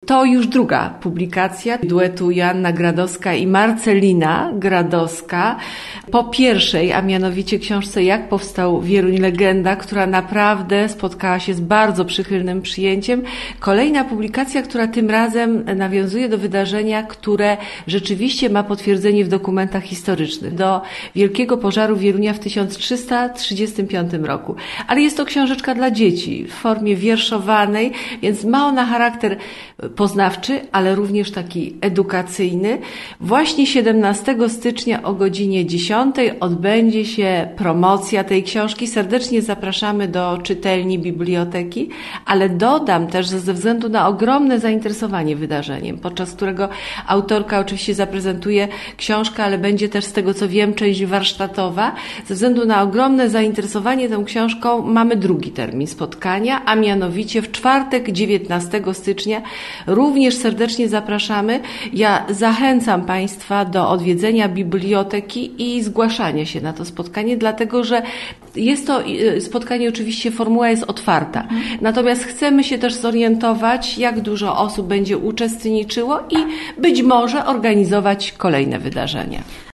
To już druga publikacja duetu Joanna Gradowska i Marcelina Gradowska. Po pierwszej, a mianowicie książce Jak powstał Wieruń Legenda, która naprawdę spotkała się z bardzo przychylnym przyjęciem. Kolejna publikacja, która tym razem nawiązuje do wydarzenia, które rzeczywiście ma potwierdzenie w dokumentach historycznych. Do wielkiego pożaru Wierunia w 1335 roku. Ale jest to książeczka dla dzieci w formie wierszowanej, więc ma ona charakter poznawczy, ale również taki edukacyjny. Właśnie 17 stycznia o godzinie 10 odbędzie się promocja tej książki. Serdecznie zapraszamy do czytelni biblioteki, ale dodam też, że ze względu na ogromne zainteresowanie wydarzeniem, podczas którego autorka oczywiście zaprezentuje książkę, ale będzie też, z tego co wiem, część warsztatowa. Ze względu na ogromne zainteresowanie tą książką mamy drugi termin spotkania, a mianowicie w czwartek 19 stycznia. Również serdecznie zapraszamy. Ja zachęcam Państwa do odwiedzenia biblioteki i zgłaszania się na to spotkanie, dlatego że jest to spotkanie, oczywiście formuła jest otwarta. Natomiast chcemy się też zorientować, jak dużo osób będzie uczestniczyło i być może organizować kolejne wydarzenia.